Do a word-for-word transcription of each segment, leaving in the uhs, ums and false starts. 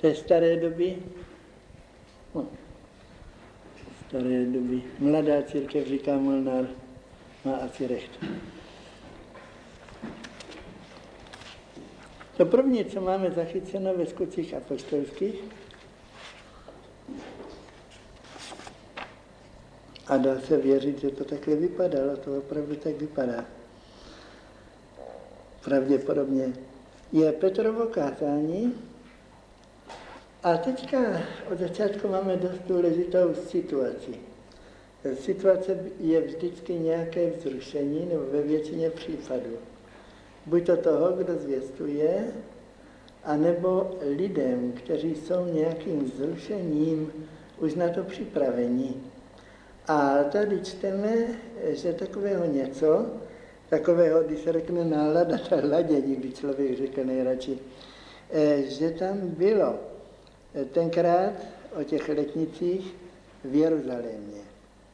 té staré doby, no, staré doby, mladá církev, říká Molnár, má asi recht. To první, co máme zachyceno ve Skutcích apoštolských, a dá se věřit, že to takhle vypadalo, to opravdu tak vypadá. Pravděpodobně je Petrovo kázání a teďka od začátku máme dost důležitou situaci. Situace je vždycky nějaké vzrušení, nebo ve většině případů. Buď to toho, kdo zvěstuje, anebo lidem, kteří jsou nějakým vzrušením už na to připravení. A tady čteme, že takového něco, takového, když se řekne nálada, ta ladění, by člověk řekl nejradši, že tam bylo tenkrát o těch letnicích v Jeruzalémě.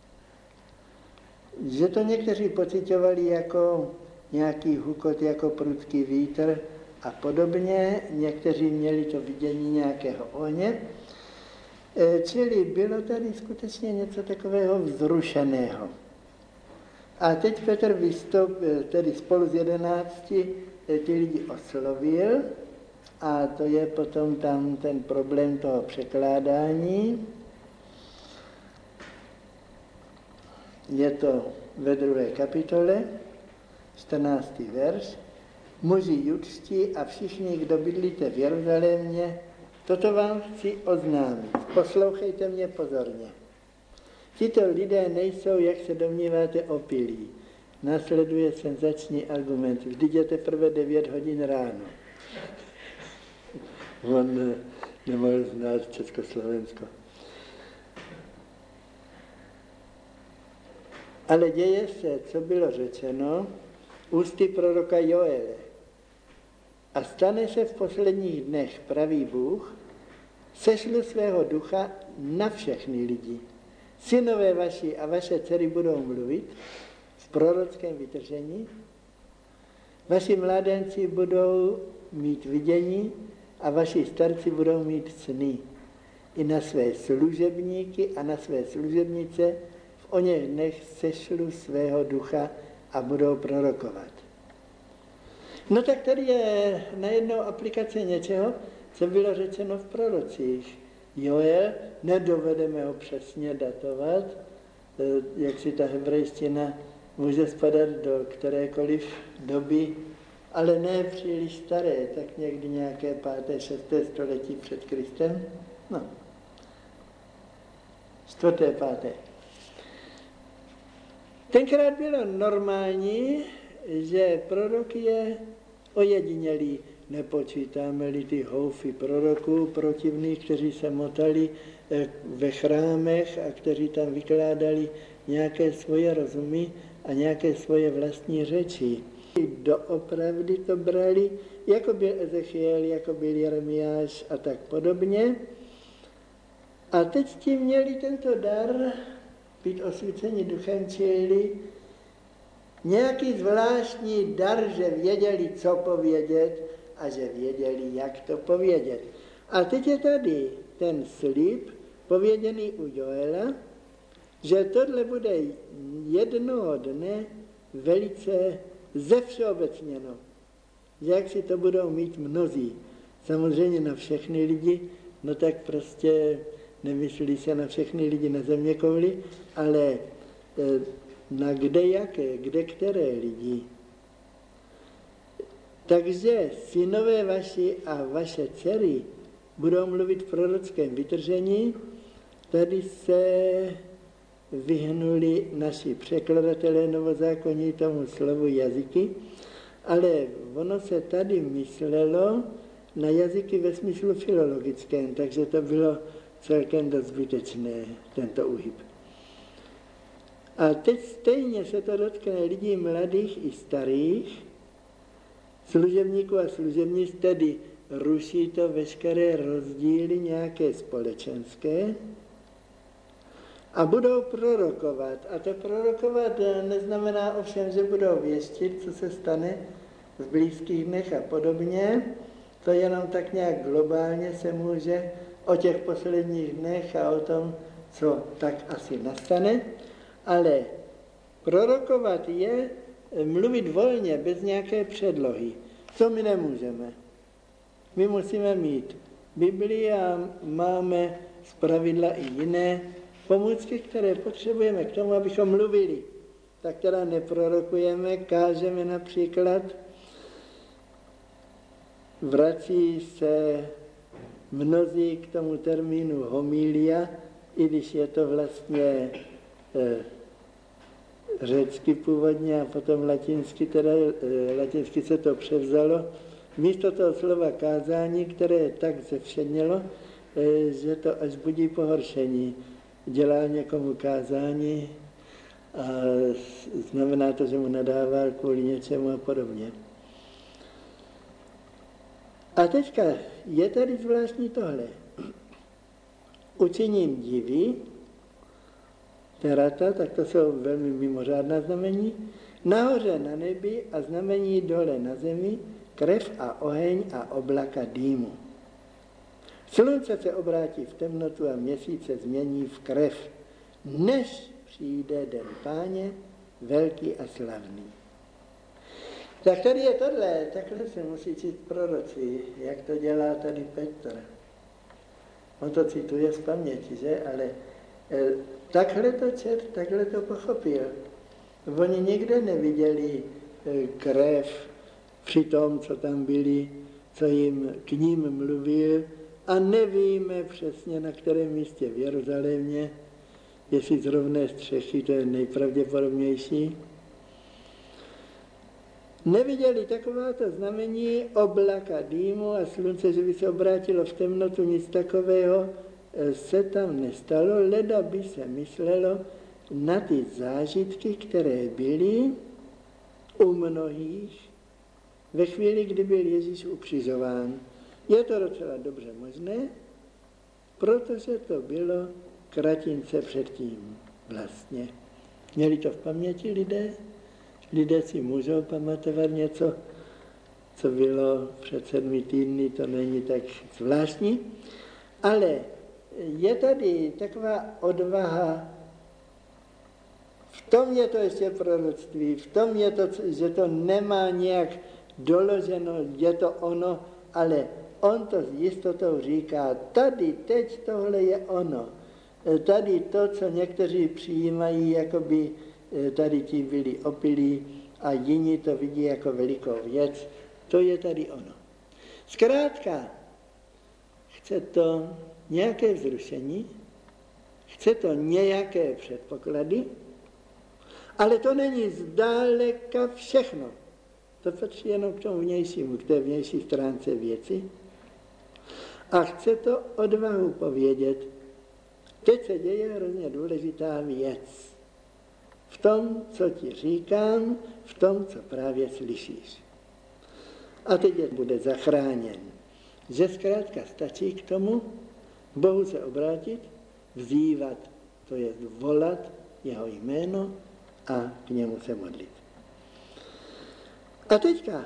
Že to někteří pociťovali jako nějaký hukot, jako prudký vítr a podobně. Někteří měli to vidění nějakého ohně. Čili bylo tady skutečně něco takového vzrušeného. A teď Petr vystoupil, tedy spolu s jedenácti, ty lidi oslovil a to je potom tam ten problém toho překládání. Je to ve druhé kapitole, čtrnáctý verš. Muži judští a všichni, kdo bydlíte v Jeruzalémě, toto vám chci oznámit. Poslouchejte mě pozorně. Tito lidé nejsou, jak se domníváte, opilí. Následuje senzační argument. Vždyť je teprve devět hodin ráno. On nemohl znát Československo. Ale děje se, co bylo řečeno, ústy proroka Joele. A stane se v posledních dnech, pravý Bůh, sešlu svého ducha na všechny lidi. Synové vaši a vaše dcery budou mluvit v prorockém vytržení, vaši mládenci budou mít vidění a vaši starci budou mít sny. I na své služebníky a na své služebnice v oněch dnech sešlu svého ducha a budou prorokovat. No tak tady je najednou aplikace něčeho, co bylo řečeno v prorocích. Joel, nedovedeme ho přesně datovat, jak si ta hebrejština může spadat do kterékoliv doby, ale ne příliš staré, tak někdy nějaké páté, šesté století před Kristem. No, čtvrté, páté. Tenkrát bylo normální, že prorok je ojedinělý. Nepočítáme-li ty houfy proroků protivných, kteří se motali ve chrámech a kteří tam vykládali nějaké svoje rozumy a nějaké svoje vlastní řeči. Doopravdy to brali, jako byl Ezechiel, jako byl Jeremiáš a tak podobně. A teď ti měli tento dar být osvíceni duchem, čili nějaký zvláštní dar, že věděli, co povědět a že věděli, jak to povědět. A teď je tady ten slib, pověděný u Joela, že tohle bude jednoho dne velice zevšeobecněno. Jak si to budou mít mnozí. Samozřejmě na všechny lidi, no tak prostě nemyslí se na všechny lidi na zeměkouli, ale na kde jaké, kde které lidi. Takže synové vaši a vaše dcery budou mluvit v prorockém vytržení. Tady se vyhnuli naši překladatelé novozákonní tomu slovu jazyky, ale ono se tady myslelo na jazyky ve smyslu filologickém, takže to bylo celkem dost zbytečné, tento úhyb. A teď stejně se to dotkne lidí mladých i starých, služebníků a služebnic, tedy ruší to veškeré rozdíly nějaké společenské a budou prorokovat. A to prorokovat neznamená ovšem, že budou věštit, co se stane v blízkých dnech a podobně, To jenom tak nějak globálně se může o těch posledních dnech a o tom, co tak asi nastane, ale prorokovat je mluvit volně, bez nějaké předlohy. Co my nemůžeme. My musíme mít Biblii a máme zpravidla i jiné pomůcky, které potřebujeme k tomu, abychom mluvili. Tak teda neprorokujeme, kážeme například, vrací se mnozí k tomu termínu homilia, i když je to vlastně e, řecky původně a potom latinsky, teda e, latinsky se to převzalo. Místo toho slova kázání, které je tak zevšednělo, e, že to až budí pohoršení. Dělá někomu kázání a znamená to, že mu nadává kvůli něčemu a podobně. A teďka je tady zvláštní tohle. Učiním divy, terata, tak to jsou velmi mimořádná znamení, nahoře na nebi a znamení dole na zemi, krev a oheň a oblaka dýmu. Slunce se obrátí v temnotu a měsíc se změní v krev, než přijde den Páně, velký a slavný. Tak tady je tohle, takhle se musí číst proroci, jak to dělá tady Petr. On to cituje z paměti, že? Ale e, takhle to čet, takhle to pochopil. Oni nikde neviděli e, krev při tom, co tam byli, co jim k ním mluvil, a nevíme přesně, na kterém místě v Jeruzalémě, jestli z rovné střechy, to je nejpravděpodobnější. Neviděli takováto znamení oblaka dýmu a slunce, že by se obrátilo v temnotu, nic takového se tam nestalo, leda by se myslelo na ty zážitky, které byly u mnohých ve chvíli, kdy byl Ježíš ukřižován. Je to docela dobře možné, protože to bylo kratince předtím vlastně. Měli to v paměti lidé? Lidé si můžou pamatovat něco, co bylo před sedmi týdny, to není tak zvláštní, ale je tady taková odvaha, v tom je to ještě proroctví, v tom je to, že to nemá nějak doloženo, je to ono, ale on to s jistotou říká, tady teď tohle je ono. Tady to, co někteří přijímají, jako by tady ti byli opilí a jiní to vidí jako velikou věc, to je tady ono. Zkrátka, chce to nějaké vzrušení, chce to nějaké předpoklady, ale to není zdaleka všechno. To patří jenom k tomu vnějšímu, k té vnější stránce věci. A chce to odvahu povědět, teď se děje hrozně důležitá věc. V tom, co ti říkám, v tom, co právě slyšíš. A teď je bude zachráněn. Že zkrátka stačí k tomu Bohu se obrátit, vzývat, to je volat jeho jméno a k němu se modlit. A teďka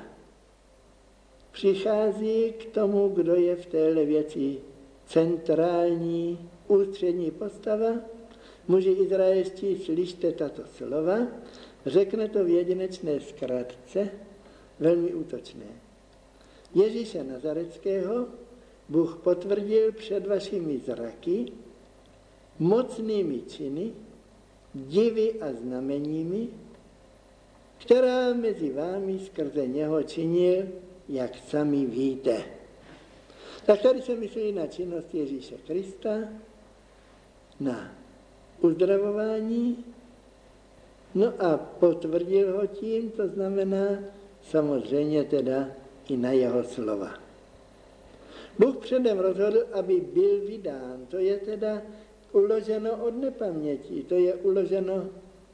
přichází k tomu, kdo je v téhle věci centrální, ústřední postava. Muži izraelští, slyšte tato slova, řekne to v jedinečné zkratce, velmi útočné. Ježíše Nazareckého Bůh potvrdil před vašimi zraky mocnými činy, divy a znameními, která mezi vámi skrze něho činil, jak sami víte. Tak tady se myslí na činnost Ježíše Krista, na uzdravování, no a potvrdil ho tím, to znamená samozřejmě teda i na jeho slova. Bůh předem rozhodl, aby byl vydán, to je teda uloženo od nepaměti, to je uloženo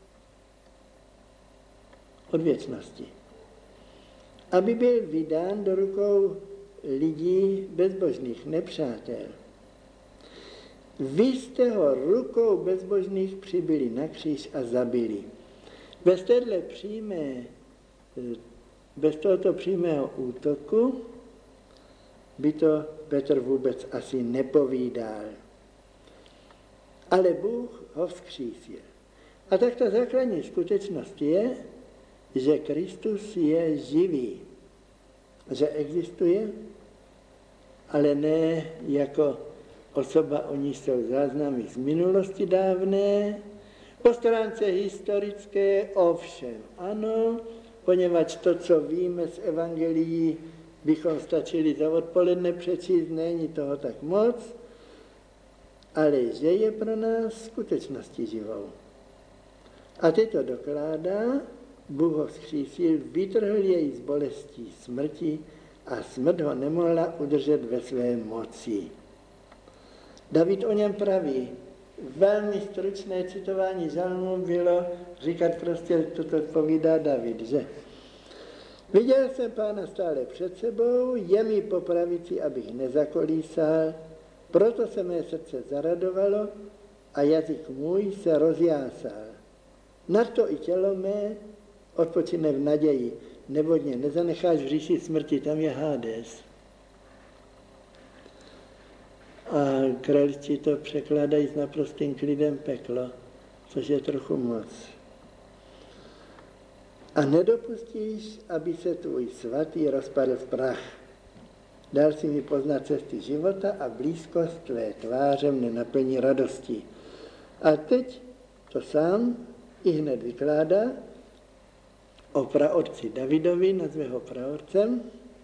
od věčnosti. Aby byl vydán do rukou lidí bezbožných, nepřátel. Vy jste ho rukou bezbožných přibili na kříž a zabili. Bez téhle přímé, bez tohoto přímého útoku by to Petr vůbec asi nepovídal. Ale Bůh ho vzkřísil. A tak ta základní skutečnost je, že Kristus je živý, že existuje, ale ne jako osoba, o níž jsou záznamy z minulosti dávné, po stránce historické ovšem. Ano, poněvadž to, co víme z evangelií, bychom stačili za odpoledne přečíst, není toho tak moc, ale že je pro nás skutečností živou. A teď to dokládá, Bůh ho vzkřísil, vytrhl jej z bolestí smrti a smrt ho nemohla udržet ve své moci. David o něm praví, velmi stručné citování žalmu bylo říkat prostě, toto povídá David, že? Viděl jsem Pána stále před sebou, je mi po pravici, abych nezakolísal, proto se mé srdce zaradovalo a jazyk můj se rozjásal. Na to i tělo mé odpočine v naději, neboť mě nezanecháš v říši smrti, tam je Hades. A kraličtí to překládají s naprostým klidem peklo, což je trochu moc. A nedopustíš, aby se tvůj svatý rozpadl v prach. Dal si mi poznat cesty života a blízkost tvé tváře mne naplní radostí. A teď to sám i hned vykládá o praotci Davidovi, nazve ho praotcem.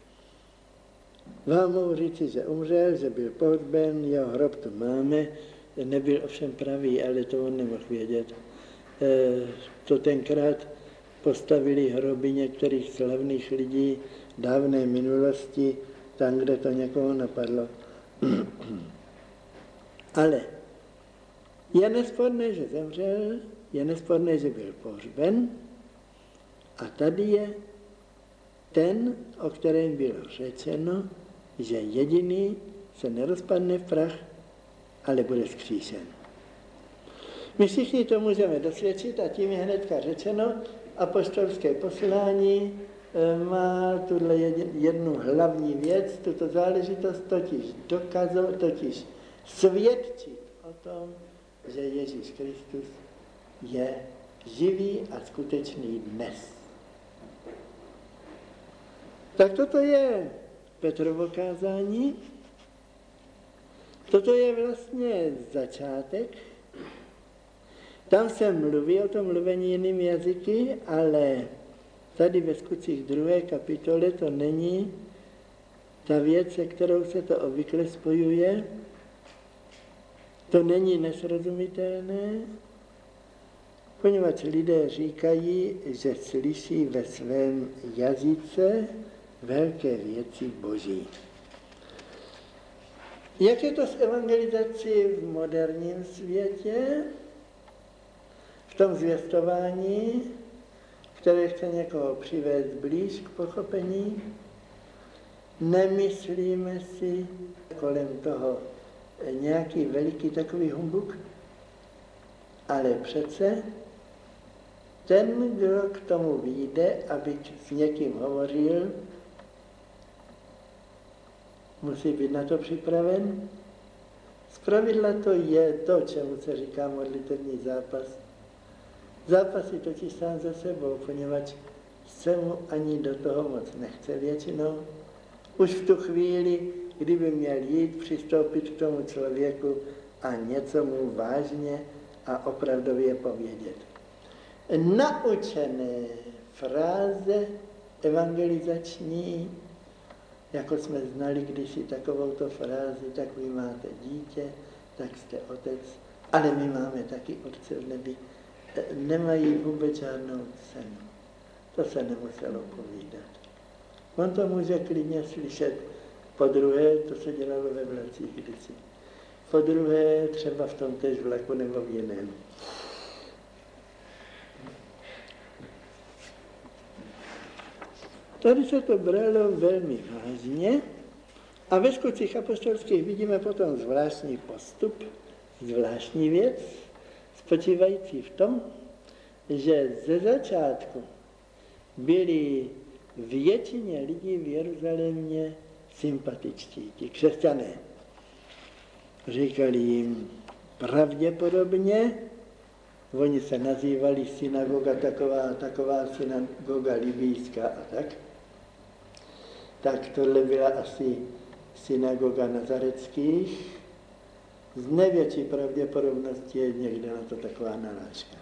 Vám mohu říci, že umřel, že byl pohřben, jeho hrob tu máme, nebyl ovšem pravý, ale to on nemohl vědět. E, to tenkrát postavili hroby některých slavných lidí dávné minulosti, tam, kde to někoho napadlo. Ale je nesporné, že zemřel, je nesporné, že byl pohřben a tady je ten, o kterém bylo řečeno, že jediný se nerozpadne v prach, ale bude vzkříšen. My všichni to můžeme dosvědčit a tím je hnedka řečeno, apoštolské poslání má tuhle jednu hlavní věc, tuto záležitost totiž dokazovat, totiž svědčit o tom, že Ježíš Kristus je živý a skutečný dnes. Tak toto je Petrovo kázání, toto je vlastně začátek. Tam se mluví o tom mluvení jinými jazyky, ale tady ve Skutcích druhé kapitole to není ta věc, se kterou se to obvykle spojuje. To není nesrozumitelné, poněvadž lidé říkají, že slyší ve svém jazyce velké věci Boží. Jak je to s evangelizací v moderním světě? V tom zvěstování, které chce někoho přivést blíž k pochopení, nemyslíme si kolem toho nějaký veliký takový humbuk, ale přece ten, kdo k tomu vyjde, aby s někým hovořil, musí být na to připraven. Zpravidla to je to, čemu se říká modlitevní zápas. Zápasí totiž sám ze sebou, poněvadž se mu ani do toho moc nechce většinou. Už v tu chvíli, kdyby měl jít, přistoupit k tomu člověku a něco mu vážně a opravdově povědět. Naučené fráze evangelizační, jako jsme znali kdysi takovouto frázi, tak vy máte dítě, tak jste otec, ale my máme taky otce v nebi, nemají vůbec žádnou cenu. To se nemuselo povídat. On to může klidně slyšet po druhé, to se dělalo ve vlacích kdysi. Po druhé třeba v tom též vlaku nebo v jiném. Tady se to bralo velmi vážně a ve Skutcích apostolských vidíme potom zvláštní postup, zvláštní věc, spočívající v tom, že ze začátku byli většině lidí v Jeruzalémě sympatičtí. Ti křesťané říkali jim pravděpodobně, oni se nazývali synagoga taková, taková synagoga libýská a tak. Tak tohle byla asi synagoga nazareckých. Z největší pravděpodobností je někde na to taková narážka.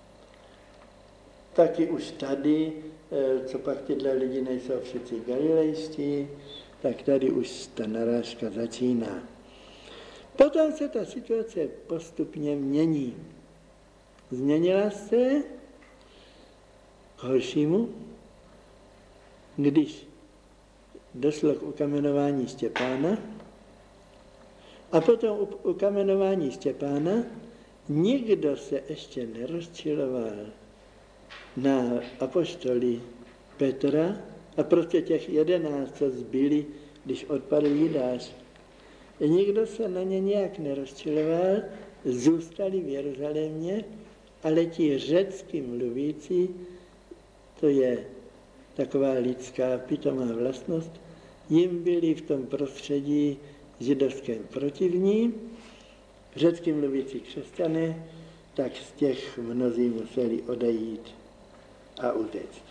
Taky už tady, co pak tyhle lidi nejsou všichni galilejští, tak tady už ta narážka začíná. Potom se ta situace postupně mění. Změnila se k horšímu, když došlo k ukamenování Štěpána a potom u ukamenování Štěpána nikdo se ještě nerozčiloval na apoštoli Petra a prostě těch jedenáct, co zbyli, když odpadl Jidáš. Nikdo se na ně nějak nerozčiloval, zůstali v Jeruzalémě, ale ti řecky mluvící, to je taková lidská pitomá vlastnost, jim byli v tom prostředí židovském protivní, řecky mluvící křesťané, tak z těch mnozí museli odejít a utéct.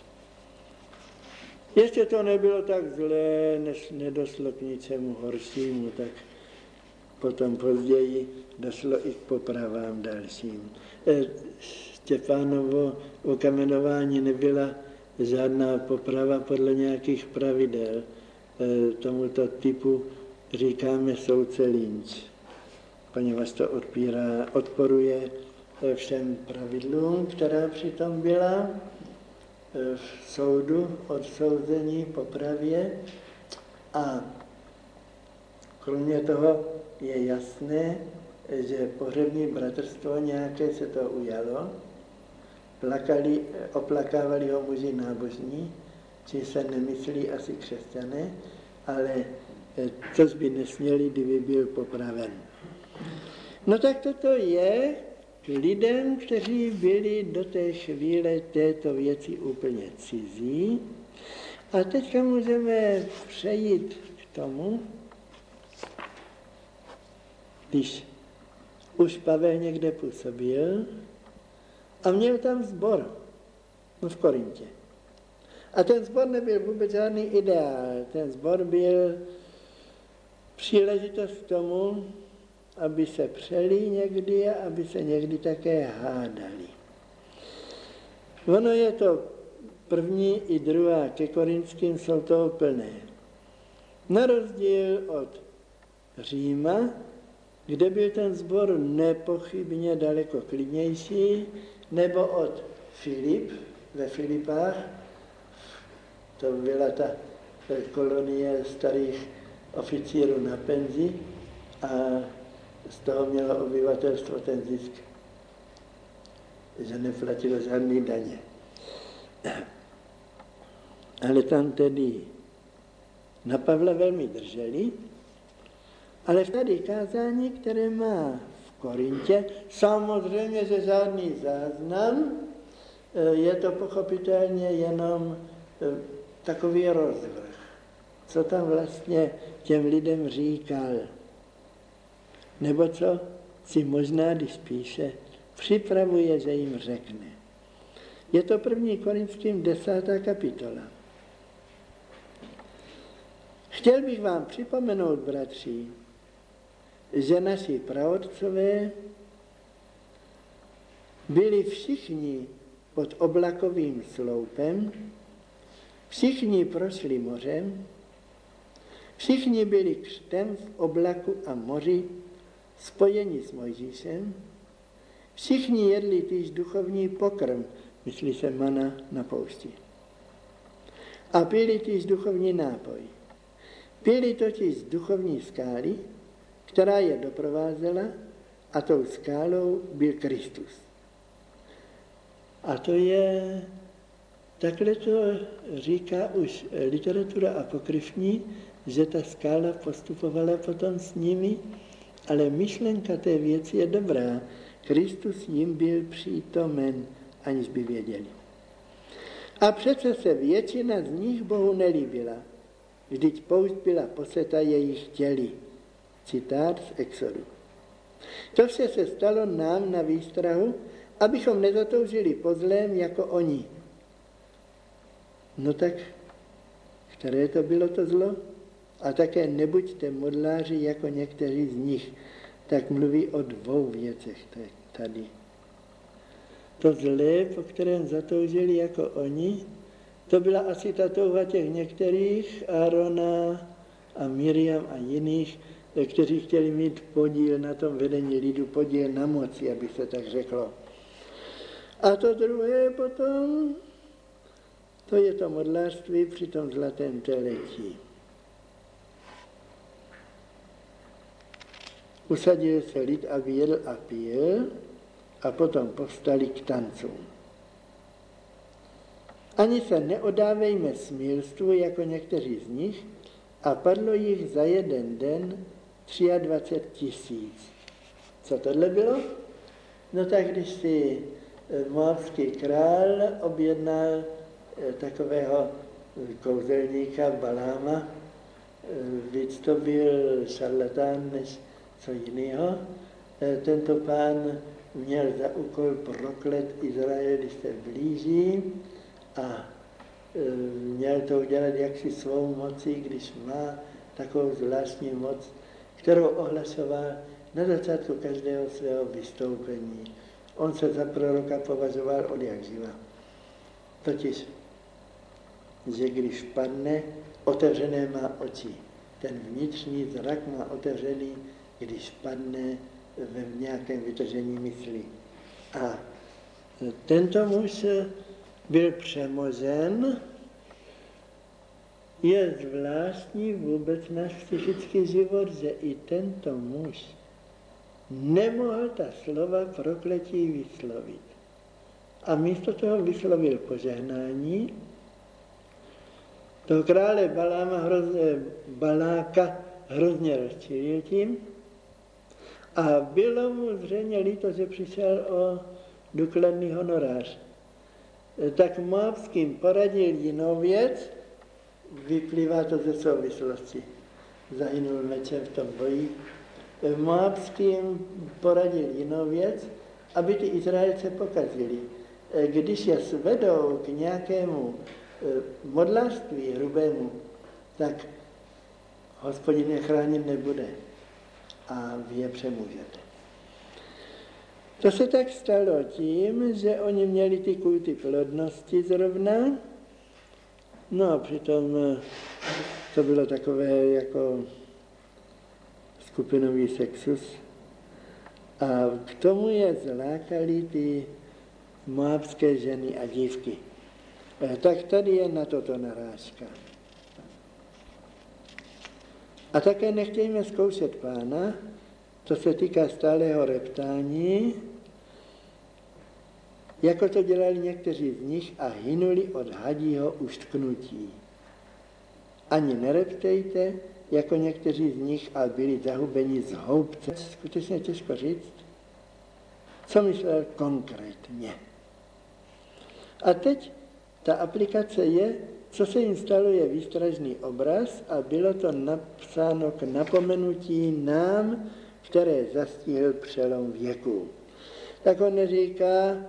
Ještě to nebylo tak zlé, než nedošlo k ničemu horšímu, tak potom později došlo i k popravám dalším. Štěpánovo ukamenování nebyla žádná poprava podle nějakých pravidel. Tomuto typu říkáme soudce lynč, poněvadž to odpírá, odporuje všem pravidlům, která přitom byla v soudu, odsouzení, popravě. A kromě toho je jasné, že pohřební bratrstvo nějaké se to ujalo, plakali, oplakávali ho muži nábožní, či se nemyslí asi křesťané, ale což by nesměli, kdyby byl popraven. No tak toto je k lidem, kteří byli do té chvíle této věci úplně cizí. A teďka můžeme přejít k tomu, když už Pavel někde působil a měl tam sbor, no v Korintě. A ten sbor nebyl vůbec žádný ideál. Ten sbor byl příležitost k tomu, aby se přeli někdy a aby se někdy také hádali. Ono je to první i druhá ke Korinským jsou toho plné. Na rozdíl od Říma, kde byl ten sbor nepochybně daleko klidnější, nebo od Filip, ve Filipách, to byla ta kolonie starých oficírů na penzi a z toho mělo obyvatelstvo ten zisk, že neplatilo žádný daně. Ale tam tedy na Pavla velmi drželi, ale tady kázání, které má v Korintě, samozřejmě, že žádný záznam, je to pochopitelně jenom takový rozvrh, co tam vlastně těm lidem říkal. Nebo co si možná, když píše, připravuje, že jim řekne. Je to první Korinským desátá kapitola. Chtěl bych vám připomenout, bratři, že naši praotcové byli všichni pod oblakovým sloupem, všichni prošli mořem, všichni byli křtem v oblaku a moři spojeni s Mojžíšem, všichni jedli týž duchovní pokrm, myslí se mana na poušti, a pili týž duchovní nápoj. Pili totiž z duchovní skály, která je doprovázela, a tou skálou byl Kristus. A to je, takhle to říká už literatura apokryfní, že ta skála postupovala potom s nimi, ale myšlenka té věci je dobrá. Kristus jim byl přítomen, aniž by věděli. A přece se většina z nich Bohu nelíbila. vždyť poušť byla poseta jejich těly. Citát z Exodu. To vše se stalo nám na výstrahu, abychom nezatoužili po zlém jako oni. No tak, které to bylo to zlo? A také nebuďte modláři jako někteří z nich. Tak mluví o dvou věcech tady. To zlé, po kterém zatoužili jako oni, to byla asi ta touha těch některých, Árona a Miriam a jiných, kteří chtěli mít podíl na tom vedení lidu, podíl na moci, aby se tak řeklo. A to druhé potom, to je to modlářství při tom zlatém teletí. Usadil se lid, aby jedl a pil, a potom povstali k tancům. Ani se neodávejme smilstvu, jako někteří z nich, a padlo jich za jeden den dvacet tři tisíc. Co tohle bylo? No tak když si moabský král objednal takového kouzelníka Baláma, víc to byl šarlatán než co jiného, tento pán měl za úkol proklet Izrael, když se blíží, a měl to udělat jaksi svou mocí, když má takovou zvláštní moc, kterou ohlašoval na začátku každého svého vystoupení. On se za proroka považoval od jak živa. Totiž, že když padne, otevřené má oči. Ten vnitřní zrak má otevřený, když padne ve nějakém vytržení mysli. A tento muž byl přemožen. Je zvláštní vůbec náš psychický život, že i tento muž nemohl ta slova prokletí vyslovit. A místo toho vyslovil požehnání. Toho krále Baláma hrozně, Baláka hrozně rozčilil tím. A bylo mu zřejmě líto, že přišel o důkladný honorář. Tak Moabským poradil jinou věc, vyplývá to ze souvislosti. Zahynul mečem v tom boji. Moabským poradil jinou věc, aby ty Izraelce pokazili. Když je svedou k nějakému modlářství hrubému, tak Hospodin je chránit nebude a vy je přemůžete. To se tak stalo tím, že oni měli ty kulty plodnosti zrovna, no a přitom to bylo takové jako skupinový sexus. A k tomu je zlákali ty moabské ženy a dívky. Tak tady je na toto narážka. A také nechtějme zkoušet Pána, to se týká stálého reptání, jako to dělali někteří z nich a hynuli od hadího uštknutí. Ani nereptejte, jako někteří z nich, a byli zahubeni z houbce. Skutečně těžko říct, co myslel konkrétně. A teď ta aplikace je, co se jim stalo, je výstražný obraz a bylo to napsáno k napomenutí nám, které zastihl přelom věku. Tak on neříká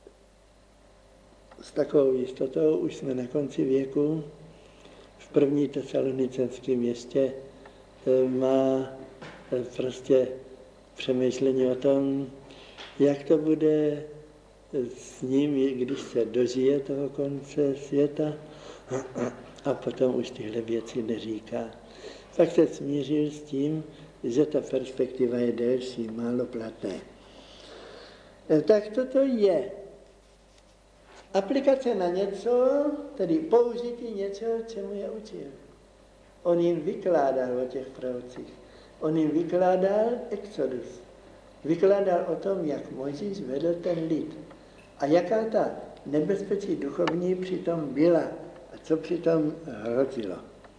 s takovou jistotou, už jsme na konci věku, v první tesalonicenském městě má prostě přemýšlení o tom, jak to bude s ním, když se dožije toho konce světa, a potom už tyhle věci neříká. Tak se smířil s tím, že ta perspektiva je delší, málo platné. Tak toto je aplikace na něco, tedy použití něčeho, čemu je učil. On jim vykládal o těch prorocích. On jim vykládal Exodus. Vykládal o tom, jak Mojžíš vedl ten lid. A jaká ta nebezpečí duchovní přitom byla. A co přitom hrozilo.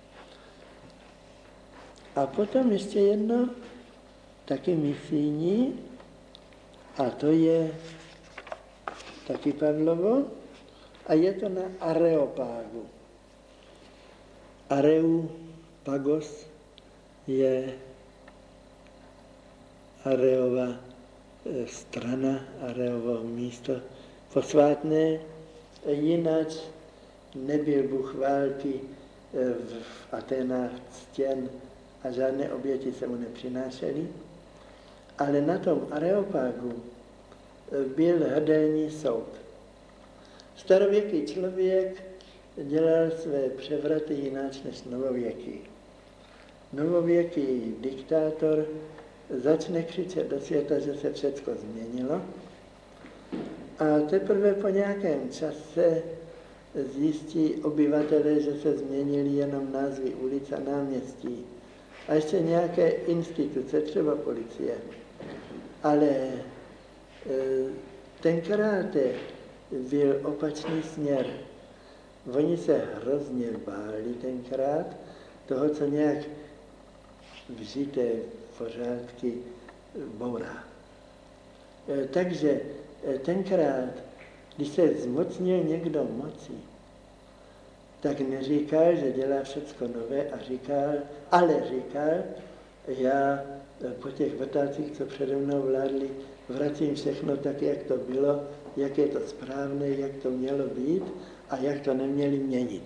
A potom ještě jedno, taky misijní, a to je taky Pavlovo, a je to na Areopágu. Areu Pagos je Areova strana, Areovo místo posvátné, jinak nebyl Bůh války v Aténách ctěn a žádné oběti se mu nepřinášely, ale na tom Areopágu byl hrdelní soud. Starověký člověk dělal své převraty jináč než novověký. Novověký diktátor začne křičet do světa, že se všechno změnilo, a teprve po nějakém čase zjistí obyvatelé, že se změnily jenom názvy ulic a náměstí. A ještě nějaké instituce, třeba policie. Ale e, tenkrát byl opačný směr. Oni se hrozně báli tenkrát toho, co nějak vžité pořádky bourá. E, takže e, tenkrát, když se zmocnil někdo moci, tak neříkal, že dělá všecko nové, a říkal, ale říkal, já po těch vrtácích, co přede mnou vládli, vracím všechno tak, jak to bylo, jak je to správné, jak to mělo být a jak to neměli měnit.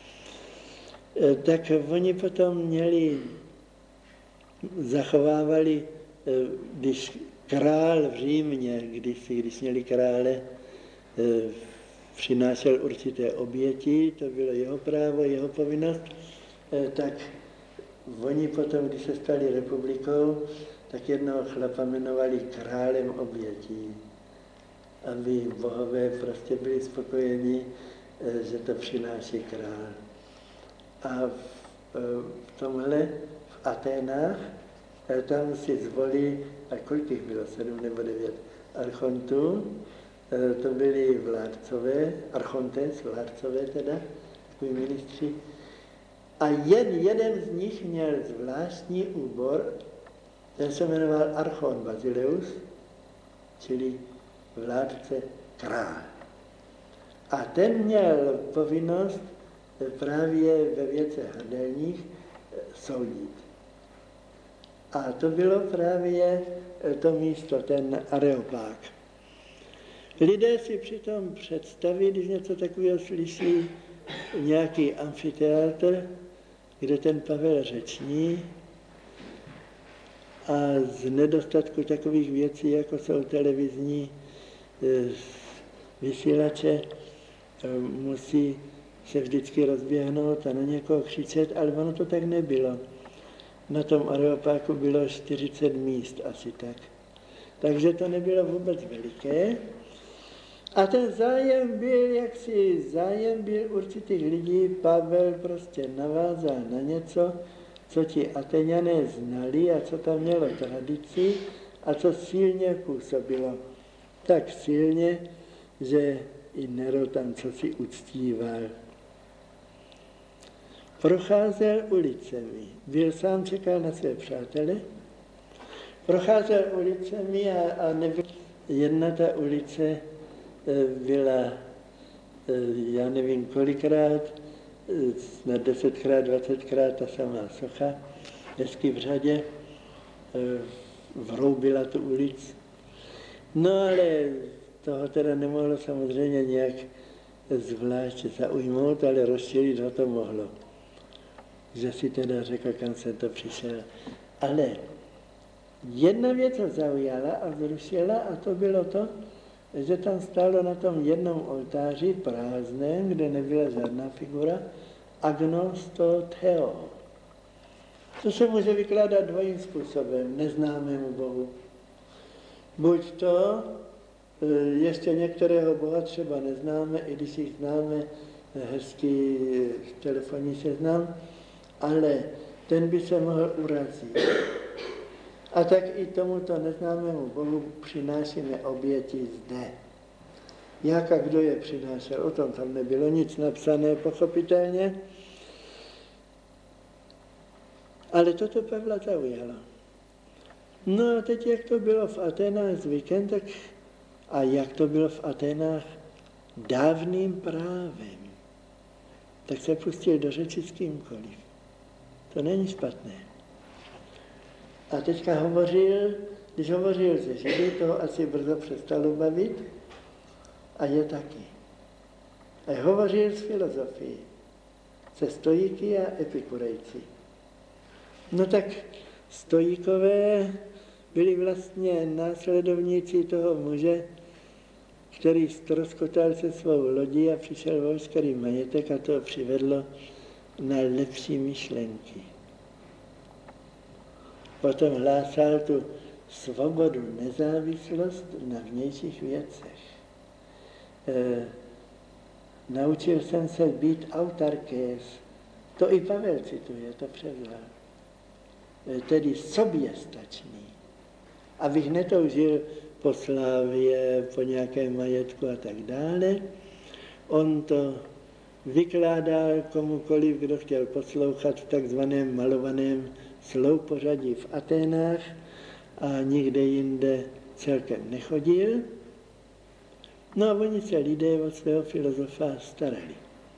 Tak oni potom měli, zachovávali, když král v Římě, když, když měli krále, přinášel určité oběti, to bylo jeho právo, jeho povinnost, tak oni potom, když se stali republikou, tak jednoho chlapa jmenovali králem obětí, aby bohové prostě byli spokojeni, že to přináší král. A v tomhle, v Aténách, tam si zvolili, a kolik jich bylo, sedm nebo devět archontů, to byli vládcové, archontes, vládcové teda, takový ministři. A jen jeden z nich měl zvláštní úbor, ten se jmenoval Archon Basileus, čili vládce král. A ten měl povinnost právě ve věcech hrdelních soudit. A to bylo právě to místo, ten Areopág. Lidé si přitom představí, když něco takového slyší, nějaký amfiteátr, kde ten Pavel řeční, a z nedostatku takových věcí, jako jsou televizní vysílače, musí se vždycky rozběhnout a na někoho křičet, ale ono to tak nebylo. Na tom Areopágu bylo čtyřicet míst asi tak. Takže to nebylo vůbec veliké. A ten zájem byl, jaksi zájem byl určitých lidí, Pavel prostě navázal na něco, co ti Ateňané znali a co tam mělo tradici a co silně působilo. Tak silně, že i Nero tam cosi uctíval. Procházel ulicemi, byl sám, čekal na své přátele, procházel ulicemi a, a nebyl, jedna ta ulice byla, já nevím kolikrát, na desetkrát, dvacetkrát ta samá socha, hezky v řadě, vroubila tu ulic. No ale toho teda nemohlo samozřejmě nějak zvlášť zaujmout, ale rozšířit ho to mohlo. Že si teda řekl, kam jsem to přišel. Ale jedna věc ho zaujala a vzrušila, a to bylo to, že tam stálo na tom jednom oltáři prázdném, kde nebyla žádná figura, agnos to theo. To se může vykládat dvojím způsobem, neznámému Bohu. Buď to, ještě některého Boha třeba neznáme, i když jich známe, hezký telefonní seznam, ale ten by se mohl urazit. A tak i tomuto neznámému Bohu přinášíme oběti zde. Jak a kdo je přinášel, o tom tam nebylo nic napsané, pochopitelně. Ale toto Pavla zaujalo. No a teď, jak to bylo v Aténách zvykem, tak a jak to bylo v Aténách dávným právem, tak se pustil do řeči s kýmkoliv. To není špatné. A teďka hovořil, když hovořil se Židy, toho asi brzo přestalo bavit a je taky. A hovořil s filozofií, se stoiky a epikurejci. No tak stoikové byli vlastně následovníci toho muže, který ztroskotal se svou lodí a přišel veškerý majetek a to přivedlo na lepší myšlenky. Potom hlásal tu svobodu, nezávislost na vnějších věcech. E, naučil jsem se být autarkés. To i Pavel cituje, to převzal. E, tedy soběstačný. Abych netoužil po slávě, po nějakém majetku a tak dále. On to vykládal komukoliv, kdo chtěl poslouchat v takzvaném malovaném sloupořadí v Aténách a nikde jinde celkem nechodil. No a oni se lidé od svého filozofa starali.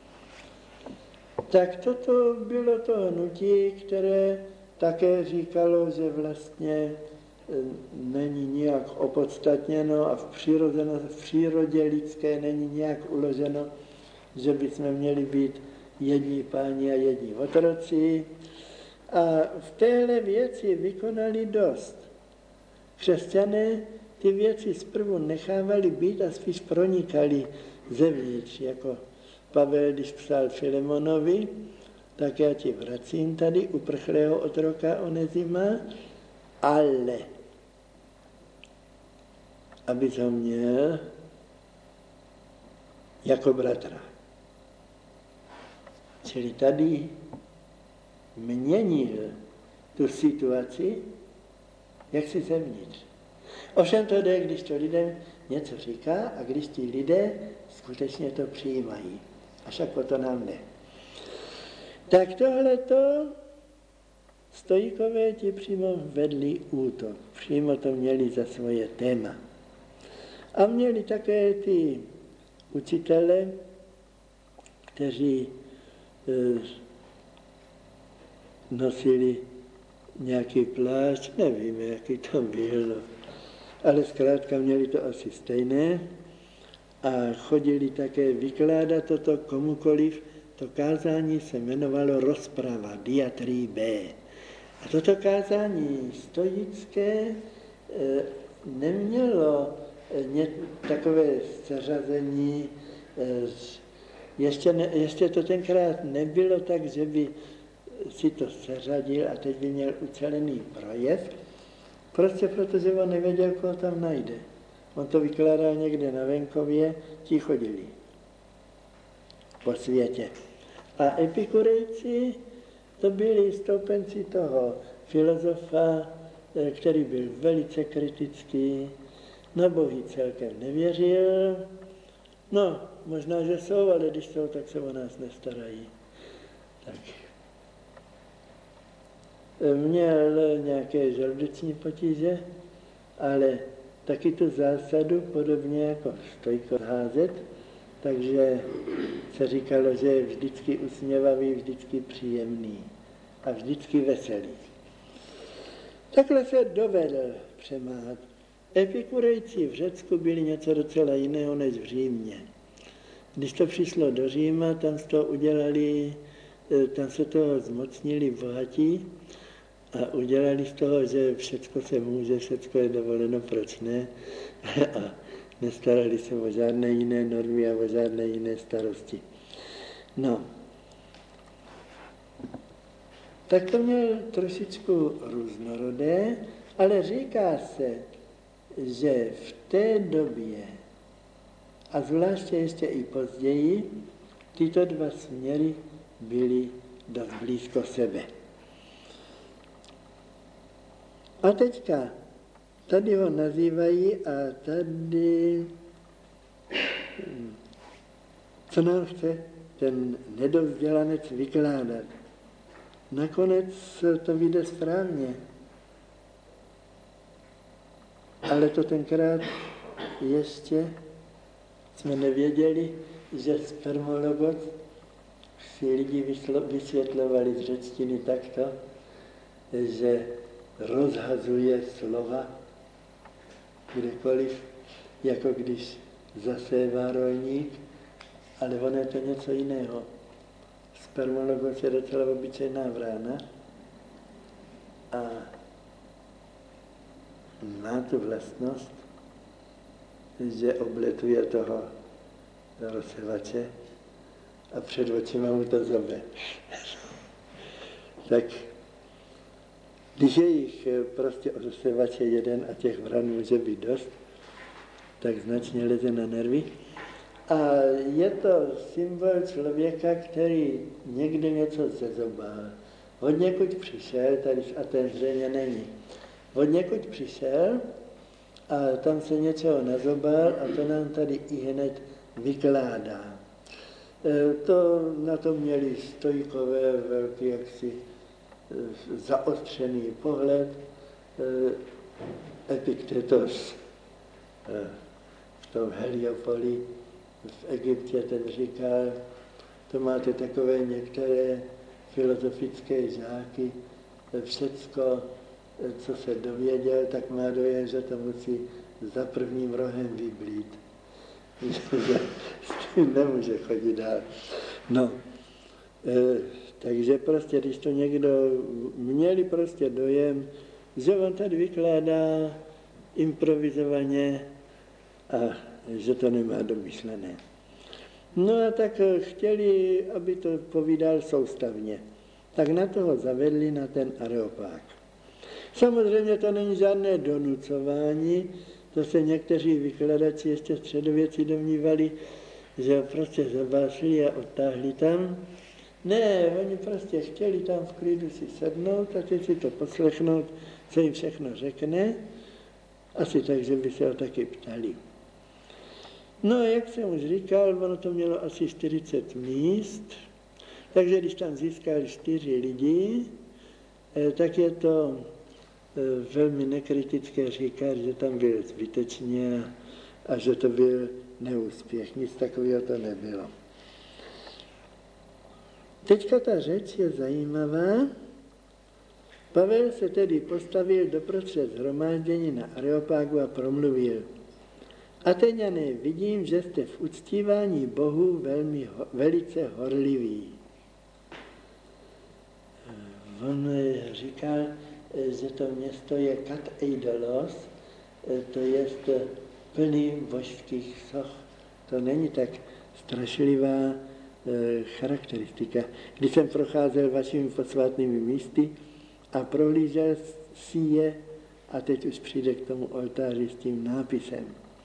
Tak toto bylo to hnutí, které také říkalo, že vlastně není nijak opodstatněno a v, v přírodě lidské není nějak uloženo, že bychom měli být jedni páni a jedni otroci. A v téhle věci vykonali dost. Křesťané ty věci zprvu nechávali být a spíš pronikali zevnitř, jako Pavel, když psal Filemonovi, tak já ti vracím tady uprchlého otroka Onezima, ale abys ho měl jako bratra. Čili tady měnil tu situaci, jak si zevnitř. Ovšem to jde, když to lidem něco říká a když ti lidé skutečně to přijímají. A však o to nám jde. Tak tohleto stoikové ti přímo vedli útok. Přímo to měli za svoje téma. A měli také ty učitele, kteří e, nosili nějaký plášť, nevíme, jaký to byl, ale zkrátka měli to asi stejné a chodili také vykládat toto komukoliv. To kázání se jmenovalo rozprava, diatribé. A toto kázání stoické e, nemělo e, takové seřazení, e, ještě, ne, ještě to tenkrát nebylo tak, že by si to seřadil a teď by měl ucelený projev, prostě protože on nevěděl, koho tam najde. On to vykládal někde na venkově, ti chodili po světě. A epikurejci to byli stoupenci toho filozofa, který byl velice kritický, na bohy celkem nevěřil. No, možná, že jsou, ale když jsou, tak se o nás nestarají. Tak. Měl nějaké žaludeční potíže, ale taky tu zásadu, podobně jako stojko házet, takže se říkalo, že je vždycky usměvavý, vždycky příjemný a vždycky veselý. Takhle se dovedl přemáhat. Epikurejci v Řecku byli něco docela jiného než v Římě. Když to přišlo do Říma, tam se to udělali, tam se toho zmocnili bohatí a udělali z toho, že všecko se může, všecko je dovoleno, proč ne? A nestarali se o žádné jiné normy a o žádné jiné starosti. No. Tak to měl trošičku různorodé, ale říká se, že v té době, a zvláště ještě i později, tyto dva směry byly dost blízko sebe. A teďka, tady ho nazývají a tady, co nám chce ten nedovzdělanec vykládat. Nakonec to vyjde správně. Ale to tenkrát ještě jsme nevěděli, že spermologos si lidi vysvětlovali z řečtiny takto, že rozhazuje slova kdekoliv, jako když zasévá rolník, ale ono je to něco jiného. Spermologos je docela obyčejná vrána a má tu vlastnost, že obletuje toho rozsevače a před očima mu to zobe. Tak když je jich prostě rozsevače jeden a těch vran může být dost, tak značně leze na nervy. A je to symbol člověka, který někdy něco zezobal. Od někud přišel, tady a ten zřejmě není. Od někud přišel a tam se něčeho nazobal a to nám tady i hned vykládá. E, to na to měli stojkové velký jaksi zaostřený pohled. E, Epiktetos e, v tom Heliopoli v Egyptě ten říkal, to máte takové některé filozofické žáky, všecko, co se dověděl, tak má dojem, že to musí za prvním rohem vyblít. Že s tím nemůže chodit dál. No, e, takže prostě, když to někdo měli prostě dojem, že on tady vykládá improvizovaně a že to nemá domyšlené. No a tak chtěli, aby to povídal soustavně. Tak na toho zavedli na ten areopág. Samozřejmě to není žádné donucování, to se někteří vykladači ještě středověcí domnívali, že prostě zabásili a odtáhli tam. Ne, oni prostě chtěli tam v klidu si sednout a teď si to poslechnout, co jim všechno řekne. Asi tak, že by se ho taky ptali. No, jak jsem už říkal, ono to mělo asi čtyřicet míst, takže když tam získali čtyři lidi, tak je to velmi nekritické říkat, že tam byl zbytečně a že to byl neúspěch. Nic takového to nebylo. Teďka ta řeč je zajímavá. Pavel se tedy postavil doprostřed shromáždění na Areopágu a promluvil. Ateňané, vidím, že jste v uctívání Bohu velmi, velice horliví. On říkal, že to město je kat eidolos, to je plný božských soch. To není tak strašlivá charakteristika. Když jsem procházel vašimi posvátnými místy a prohlížel si je, a teď už přijde k tomu oltáři s tím nápisem,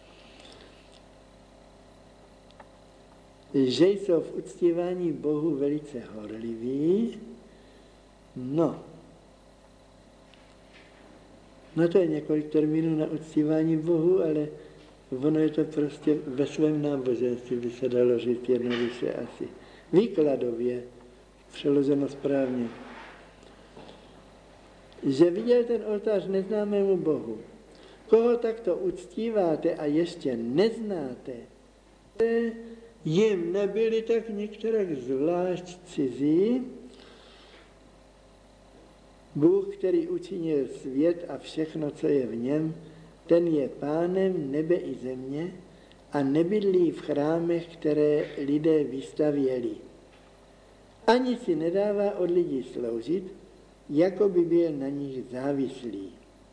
že jsou v uctívání Bohu velice horliví, no, no to je několik termínů na uctívání Bohu, ale ono je to prostě ve svém náboženství, by se dalo říct jednoduše asi. Výkladově, přeloženo správně. Že viděl ten oltář neznámému Bohu. Koho takto uctíváte a ještě neznáte, jim nebyli tak některak zvlášť cizí. Bůh, který učinil svět a všechno, co je v něm, ten je pánem nebe i země a nebydlí v chrámech, které lidé vystavěli. Ani si nedává od lidí sloužit, jako by byl na nich závislý.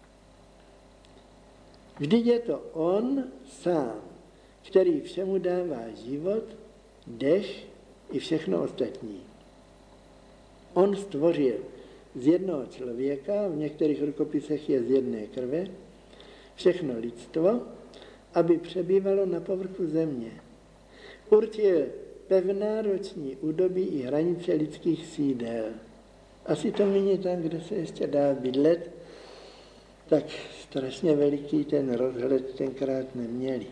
Vždyť je to on sám, který všemu dává život, dech i všechno ostatní. On stvořil z jednoho člověka, v některých rukopisech je z jedné krve, všechno lidstvo, aby přebývalo na povrchu země. Určil pevná roční údobí i hranice lidských sídel. Asi to míní tam, kde se ještě dá bydlet, tak strašně veliký ten rozhled tenkrát neměli.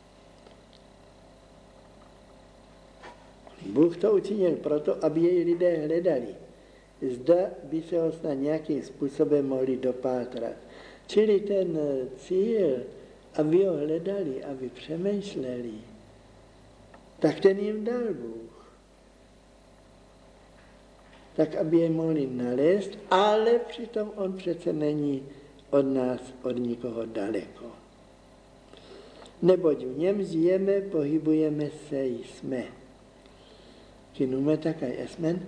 Bůh to učinil proto, aby jej lidé hledali. Zda by se ho snad nějakým způsobem mohli dopátrat. Čili ten cíl, aby ho hledali, aby přemýšleli, tak ten jim dal Bůh. tak aby je mohli nalézt, ale přitom on přece není od nás, od nikoho daleko. Neboť v něm žijeme, pohybujeme se, jsme. Kinume takaj esmen,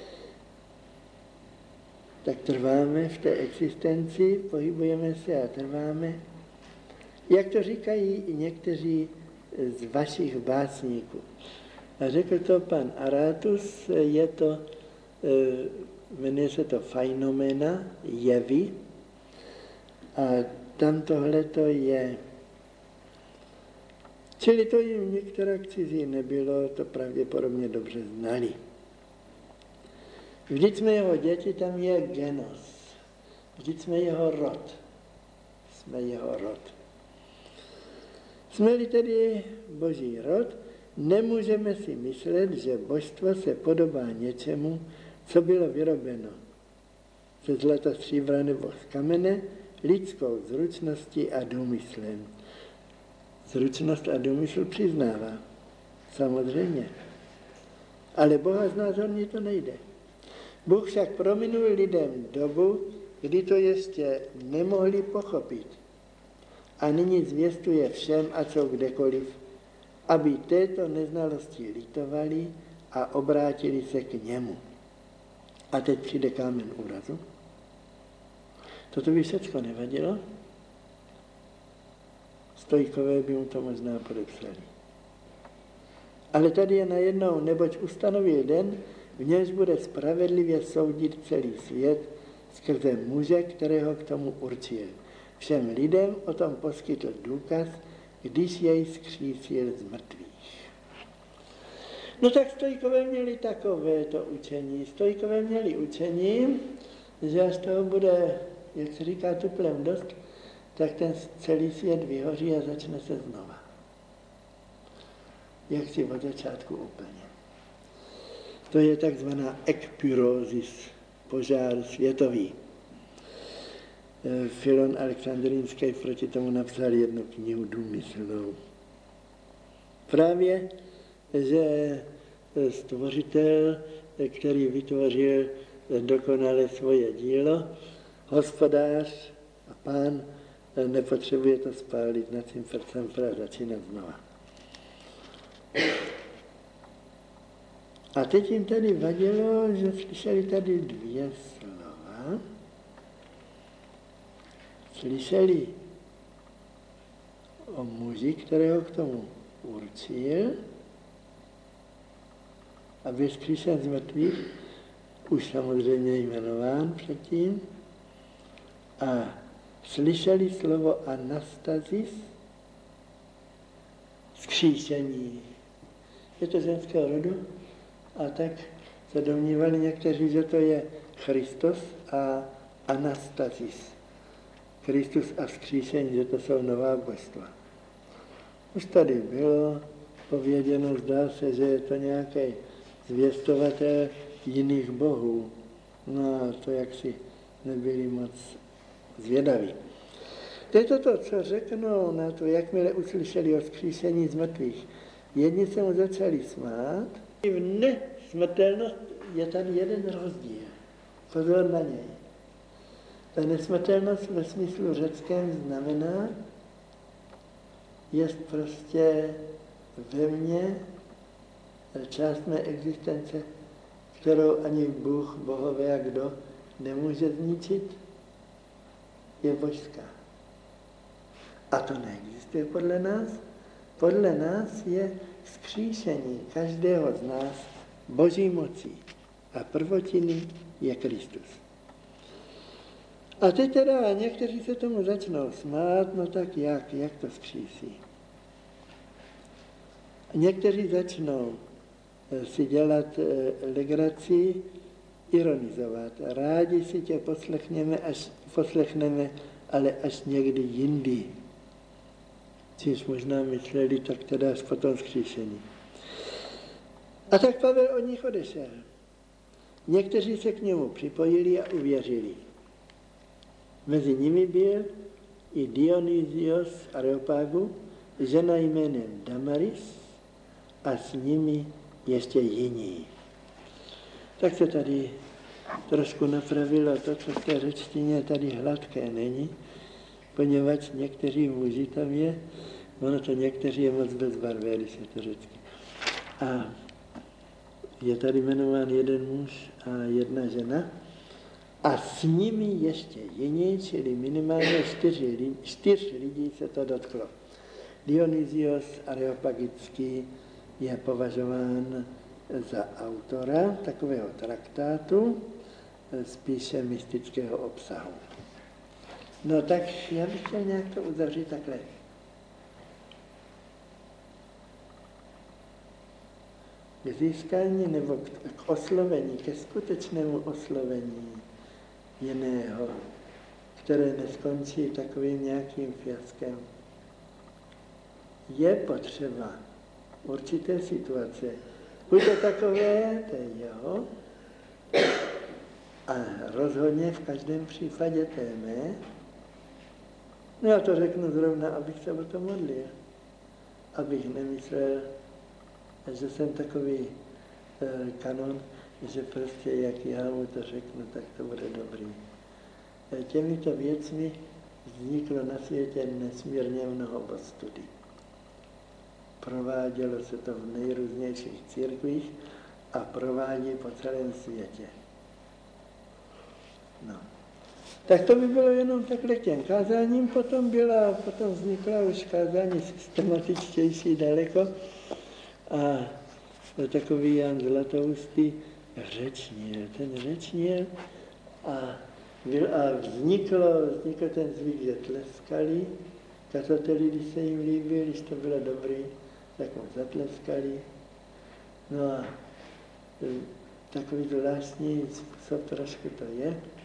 tak trváme v té existenci, pohybujeme se a trváme. Jak to říkají i někteří z vašich básníků. A řekl to pan Aratus, je to, jmenuje se to Fenomena, jevy. A tam tohleto je. Čili to jim některá cizí nebylo, to pravděpodobně dobře znali. Vždyť jsme jeho děti, tam je genos. Vždyť jsme jeho rod. Jsme jeho rod. Jsme-li tedy boží rod, nemůžeme si myslet, že božstvo se podobá něčemu, co bylo vyrobeno ze zlata, stříbra nebo z kamene, lidskou zručností a důmyslem. Zručnost a důmysl přiznává. Samozřejmě. Ale Boha znázorně to nejde. Bůh však prominul lidem dobu, kdy to ještě nemohli pochopit. A nyní zvěstuje všem, a co kdekoliv, aby této neznalosti litovali a obrátili se k němu. A teď přijde kámen úrazu. Toto by všecko nevadilo. Stoikové by mu to možná podepsali. Ale tady je najednou, neboť ustanovil den, v němž bude spravedlivě soudit celý svět skrze muže, kterého k tomu určil. Všem lidem o tom poskytl důkaz, když jej zkřísil z mrtvých. No tak stoikové měli takové to učení. Stoikové měli učení, že až toho bude, jak se říká, tuplem dost, tak ten celý svět vyhoří a začne se znova. Jak si od začátku úplně. To je takzvaná ekpyrózis, požár světový. Filon Alexandrínský proti tomu napsal jednu knihu důmyslnou. Právě, že stvořitel, který vytvořil dokonale svoje dílo, hospodář a pán nepotřebuje to spálit nad tím srdcem a začínat znova. A teď jim tady vadilo, že slyšeli tady dvě slova. Slyšeli o muži, kterého k tomu určil, aby vzkříšen z mrtvých, už samozřejmě jmenován předtím, a slyšeli slovo anastazis, vzkříšení. Je to ženského rodu, a tak se domnívali někteří, že to je Christos a anastazis. Kristus a vzkříšení, že to jsou nová božstva. Už tady bylo pověděno, zdá se, že je to nějaký zvěstovatel jiných bohů. No a to jaksi nebyli moc zvědaví. To je to, co řeknou na to, jakmile uslyšeli o vzkříšení z mrtvých. Jedni se mu začali smát. V nesmrtelnost je tady jeden rozdíl. Pozor na něj. Ta nesmrtelnost ve smyslu řeckém znamená, je prostě ve mně část mé existence, kterou ani Bůh, bohové a kdo nemůže zničit, je božská. A to neexistuje podle nás. Podle nás je vzkříšení každého z nás boží mocí. A prvotiny je Kristus. A teď teda někteří se tomu začnou smát, no tak jak, jak to vzkřísí. Někteří začnou si dělat legraci, ironizovat. Rádi si tě poslechneme, až, poslechneme, ale až někdy jindy. Čímž možná mysleli, tak teda až potom vzkříšení. A tak Pavel od nich odešel. Někteří se k němu připojili a uvěřili. Mezi nimi byl i Dionysios z Areopágu, žena jménem Damaris a s nimi ještě jiní. Tak se tady trošku napravilo to, co v té řečtině tady hladké není, poněvadž někteří muži tam je, ono to někteří je moc bezbarvé, když je to řecky. A je tady jmenován jeden muž a jedna žena a s nimi ještě jiní, čili minimálně čtyři, čtyř lidí se to dotklo. Dionysios Areopagický je považován za autora takového traktátu, spíše mystického obsahu. No tak já bych chtěl nějak to uzavřít takhle. K získání nebo k oslovení, ke skutečnému oslovení jiného, které neskončí takovým nějakým fiaskem, je potřeba určité situace. Buď to takové, to je jo, a rozhodně v každém případě té mé. No já to řeknu zrovna, abych se o to modlil. Abych nemyslel, že jsem takový e, kanon, že prostě jak já mu to řeknu, tak to bude dobrý. E, těmito věcmi vzniklo na světě nesmírně mnoho ostudí. Provádělo se to v nejrůznějších církvích a provádí po celém světě. No. Tak to by bylo jenom takhle k těm kázáním, potom, byla, potom vznikla už kázání systematičtější daleko a takový Jan Zlatoustý řečnil, ten řečnil a, byl, a vzniklo, vznikl ten zvyk, že tleskali, kazateli, když se jim líbil, když to bylo dobrý, tak mu zatleskali. No a takový zvláštní způsob trošku to je.